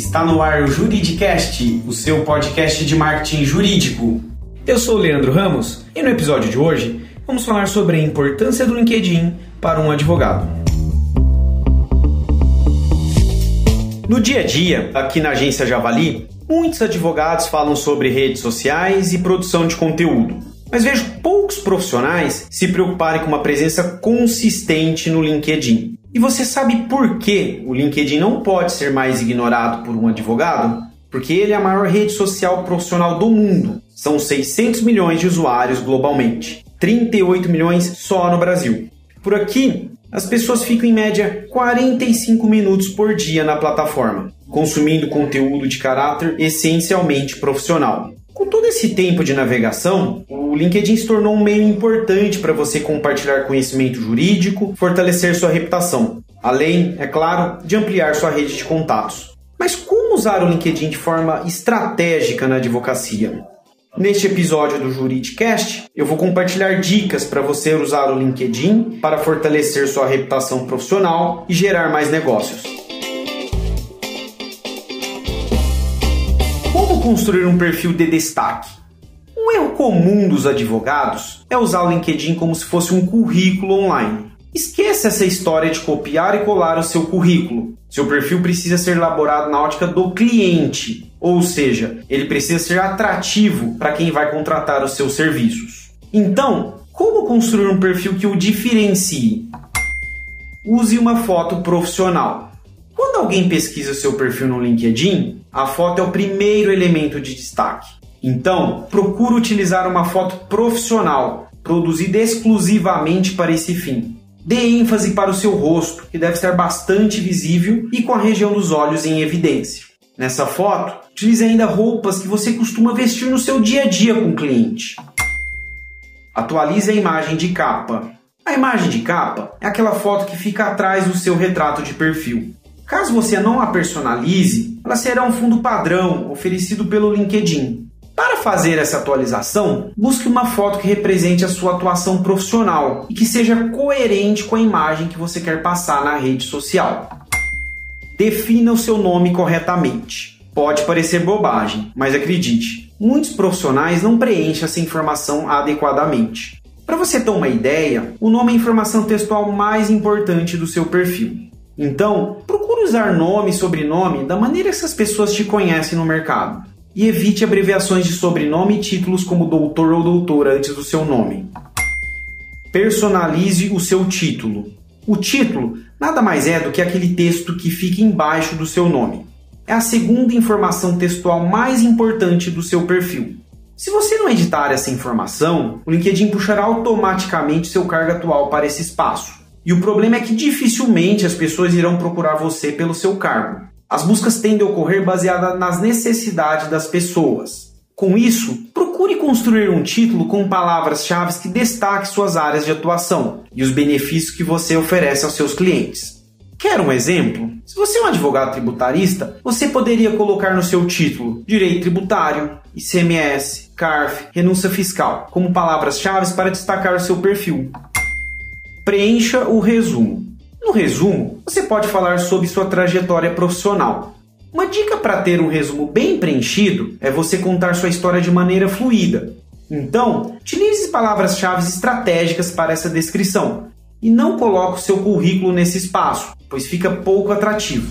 Está no ar o Juridicast, o seu podcast de marketing jurídico. Eu sou o Leandro Ramos e no episódio de hoje vamos falar sobre a importância do LinkedIn para um advogado. No dia a dia, aqui na agência Javali, muitos advogados falam sobre redes sociais e produção de conteúdo, mas vejo poucos profissionais se preocuparem com uma presença consistente no LinkedIn. E você sabe por que o LinkedIn não pode ser mais ignorado por um advogado? Porque ele é a maior rede social profissional do mundo. São 600 milhões de usuários globalmente, 38 milhões só no Brasil. Por aqui, as pessoas ficam em média 45 minutos por dia na plataforma, consumindo conteúdo de caráter essencialmente profissional. Com todo esse tempo de navegação, o LinkedIn se tornou um meio importante para você compartilhar conhecimento jurídico, fortalecer sua reputação, além, é claro, de ampliar sua rede de contatos. Mas como usar o LinkedIn de forma estratégica na advocacia? Neste episódio do Juridicast, eu vou compartilhar dicas para você usar o LinkedIn para fortalecer sua reputação profissional e gerar mais negócios. Como construir um perfil de destaque? Um erro comum dos advogados é usar o LinkedIn como se fosse um currículo online. Esqueça essa história de copiar e colar o seu currículo. Seu perfil precisa ser elaborado na ótica do cliente, ou seja, ele precisa ser atrativo para quem vai contratar os seus serviços. Então, como construir um perfil que o diferencie? Use uma foto profissional. Quando alguém pesquisa seu perfil no LinkedIn, a foto é o primeiro elemento de destaque. Então, procure utilizar uma foto profissional, produzida exclusivamente para esse fim. Dê ênfase para o seu rosto, que deve estar bastante visível e com a região dos olhos em evidência. Nessa foto, utilize ainda roupas que você costuma vestir no seu dia a dia com o cliente. Atualize a imagem de capa. A imagem de capa é aquela foto que fica atrás do seu retrato de perfil. Caso você não a personalize, ela será um fundo padrão oferecido pelo LinkedIn. Para fazer essa atualização, busque uma foto que represente a sua atuação profissional e que seja coerente com a imagem que você quer passar na rede social. Defina o seu nome corretamente. Pode parecer bobagem, mas acredite, muitos profissionais não preenchem essa informação adequadamente. Para você ter uma ideia, o nome é a informação textual mais importante do seu perfil. Então, procure usar nome e sobrenome da maneira que as pessoas te conhecem no mercado. E evite abreviações de sobrenome e títulos como doutor ou doutora antes do seu nome. Personalize o seu título. O título nada mais é do que aquele texto que fica embaixo do seu nome. É a segunda informação textual mais importante do seu perfil. Se você não editar essa informação, o LinkedIn puxará automaticamente seu cargo atual para esse espaço. E o problema é que dificilmente as pessoas irão procurar você pelo seu cargo. As buscas tendem a ocorrer baseadas nas necessidades das pessoas. Com isso, procure construir um título com palavras-chave que destaquem suas áreas de atuação e os benefícios que você oferece aos seus clientes. Quer um exemplo? Se você é um advogado tributarista, você poderia colocar no seu título Direito Tributário, ICMS, CARF, Renúncia Fiscal, como palavras-chave para destacar o seu perfil. Preencha o resumo. No resumo, você pode falar sobre sua trajetória profissional. Uma dica para ter um resumo bem preenchido é você contar sua história de maneira fluida. Então, utilize palavras-chave estratégicas para essa descrição e não coloque o seu currículo nesse espaço, pois fica pouco atrativo.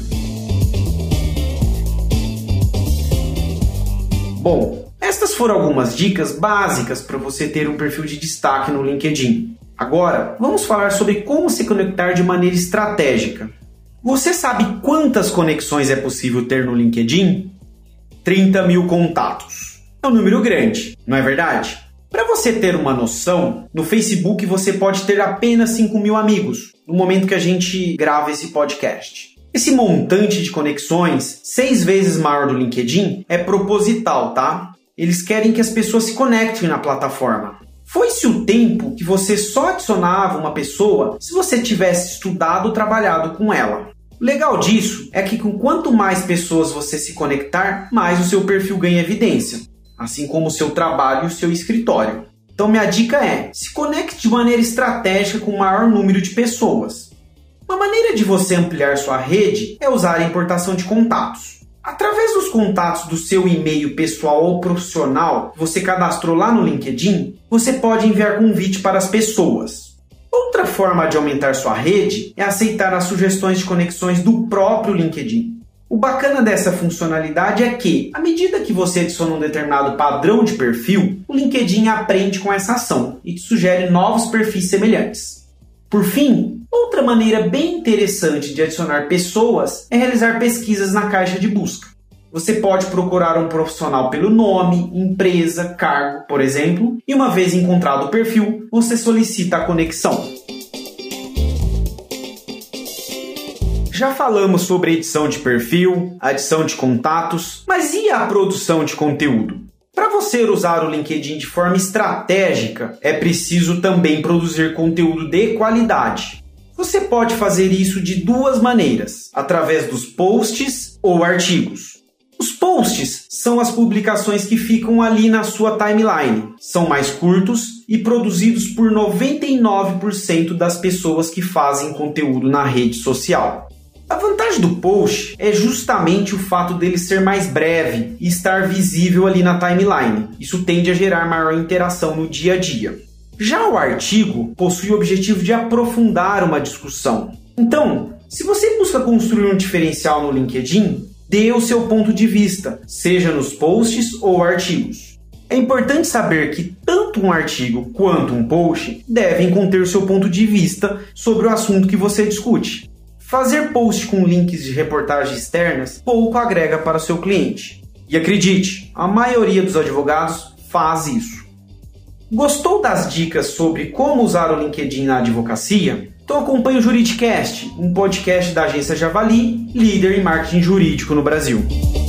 Bom, estas foram algumas dicas básicas para você ter um perfil de destaque no LinkedIn. Agora, vamos falar sobre como se conectar de maneira estratégica. Você sabe quantas conexões é possível ter no LinkedIn? 30 mil contatos. É um número grande, não é verdade? Para você ter uma noção, no Facebook você pode ter apenas 5 mil amigos, no momento que a gente grava esse podcast. Esse montante de conexões, 6 vezes maior do LinkedIn, é proposital, tá? Eles querem que as pessoas se conectem na plataforma. Foi-se o tempo que você só adicionava uma pessoa se você tivesse estudado ou trabalhado com ela. O legal disso é que com quanto mais pessoas você se conectar, mais o seu perfil ganha evidência, assim como o seu trabalho e o seu escritório. Então minha dica é, se conecte de maneira estratégica com o maior número de pessoas. Uma maneira de você ampliar sua rede é usar a importação de contatos. Através dos contatos do seu e-mail pessoal ou profissional que você cadastrou lá no LinkedIn, você pode enviar convite para as pessoas. Outra forma de aumentar sua rede é aceitar as sugestões de conexões do próprio LinkedIn. O bacana dessa funcionalidade é que, à medida que você adiciona um determinado padrão de perfil, o LinkedIn aprende com essa ação e te sugere novos perfis semelhantes. Por fim, outra maneira bem interessante de adicionar pessoas é realizar pesquisas na caixa de busca. Você pode procurar um profissional pelo nome, empresa, cargo, por exemplo, e uma vez encontrado o perfil, você solicita a conexão. Já falamos sobre edição de perfil, adição de contatos, mas e a produção de conteúdo? Para você usar o LinkedIn de forma estratégica, é preciso também produzir conteúdo de qualidade. Você pode fazer isso de duas maneiras, através dos posts ou artigos. Os posts são as publicações que ficam ali na sua timeline. São mais curtos e produzidos por 99% das pessoas que fazem conteúdo na rede social. A vantagem do post é justamente o fato dele ser mais breve e estar visível ali na timeline. Isso tende a gerar maior interação no dia a dia. Já o artigo possui o objetivo de aprofundar uma discussão. Então, se você busca construir um diferencial no LinkedIn, dê o seu ponto de vista, seja nos posts ou artigos. É importante saber que tanto um artigo quanto um post devem conter seu ponto de vista sobre o assunto que você discute. Fazer post com links de reportagens externas pouco agrega para o seu cliente. E acredite, a maioria dos advogados faz isso. Gostou das dicas sobre como usar o LinkedIn na advocacia? Então acompanhe o Juridicast, um podcast da agência Javali, líder em marketing jurídico no Brasil.